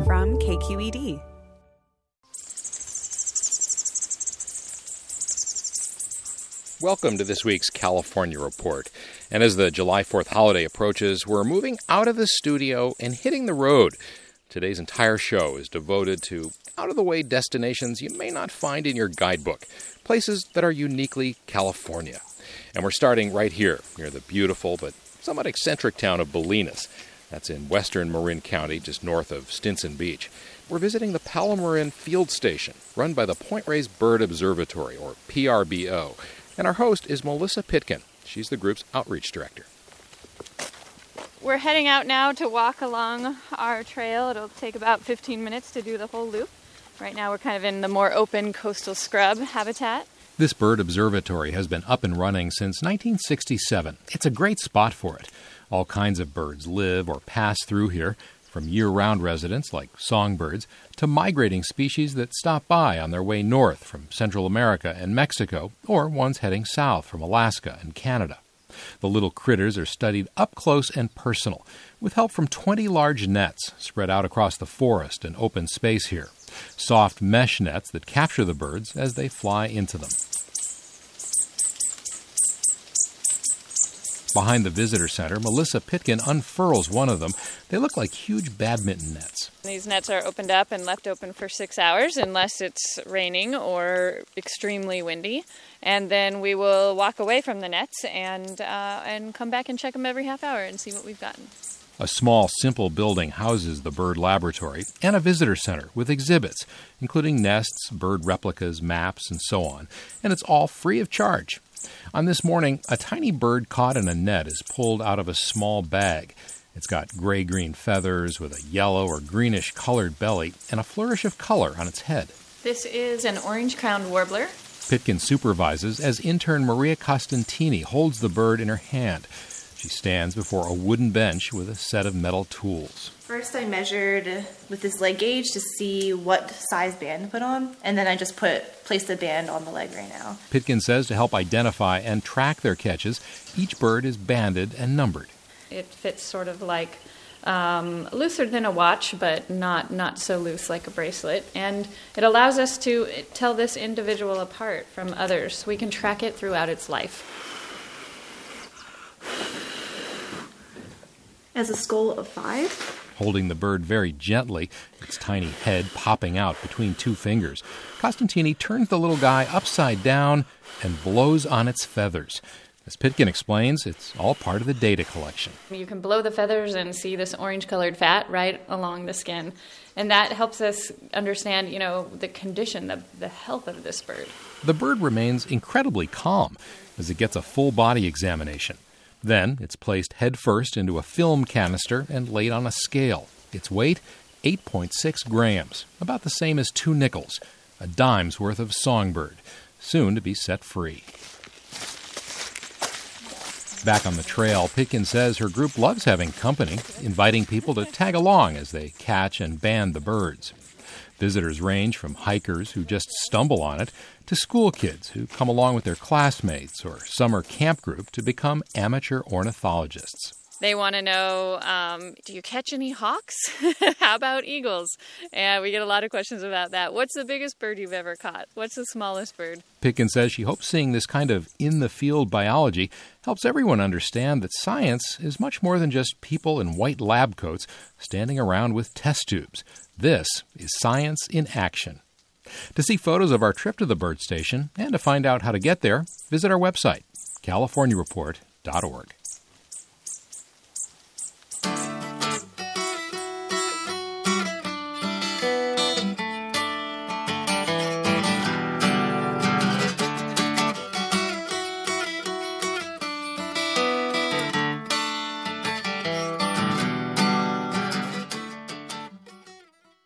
from KQED. Welcome to this week's California Report. And as the July 4th holiday approaches, we're moving out of the studio and hitting the road. Today's entire show is devoted to out-of-the-way destinations you may not find in your guidebook, places that are uniquely California. And we're starting right here, near the beautiful but somewhat eccentric town of Bolinas. That's in western Marin County, just north of Stinson Beach. We're visiting the Palomarin Field Station, run by the Point Reyes Bird Observatory, or PRBO. And our host is Melissa Pitkin. She's the group's outreach director. We're heading out now to walk along our trail. It'll take about 15 minutes to do the whole loop. Right now we're kind of in the more open coastal scrub habitat. This bird observatory has been up and running since 1967. It's a great spot for it. All kinds of birds live or pass through here, from year-round residents like songbirds to migrating species that stop by on their way north from Central America and Mexico, or ones heading south from Alaska and Canada. The little critters are studied up close and personal, with help from 20 large nets spread out across the forest and open space here. Soft mesh nets that capture the birds as they fly into them. Behind the visitor center, Melissa Pitkin unfurls one of them. They look like huge badminton nets. These nets are opened up and left open for 6 hours unless it's raining or extremely windy. And then we will walk away from the nets and come back and check them every half hour and see what we've gotten. A small, simple building houses the bird laboratory and a visitor center with exhibits, including nests, bird replicas, maps, and so on. And it's all free of charge. On this morning, a tiny bird caught in a net is pulled out of a small bag. It's got gray-green feathers with a yellow or greenish-colored belly and a flourish of color on its head. This is an orange-crowned warbler. Pitkin supervises as intern Maria Costantini holds the bird in her hand. She stands before a wooden bench with a set of metal tools. First I measured with this leg gauge to see what size band to put on, and then I just placed the band on the leg right now. Pitkin says to help identify and track their catches, each bird is banded and numbered. It fits sort of like looser than a watch, but not so loose like a bracelet. And it allows us to tell this individual apart from others. We can track it throughout its life. As a skull of 5. Holding the bird very gently, its tiny head popping out between two fingers, Costantini turns the little guy upside down and blows on its feathers. As Pitkin explains, it's all part of the data collection. You can blow the feathers and see this orange-colored fat right along the skin. And that helps us understand, the condition, the health of this bird. The bird remains incredibly calm as it gets a full body examination. Then it's placed headfirst into a film canister and laid on a scale. Its weight, 8.6 grams, about the same as 2 nickels, a dime's worth of songbird, soon to be set free. Back on the trail, Pitkin says her group loves having company, inviting people to tag along as they catch and band the birds. Visitors range from hikers who just stumble on it to school kids who come along with their classmates or summer camp group to become amateur ornithologists. They want to know, do you catch any hawks? How about eagles? And we get a lot of questions about that. What's the biggest bird you've ever caught? What's the smallest bird? Pitkin says she hopes seeing this kind of in-the-field biology helps everyone understand that science is much more than just people in white lab coats standing around with test tubes. This is science in action. To see photos of our trip to the bird station and to find out how to get there, visit our website, californiareport.org.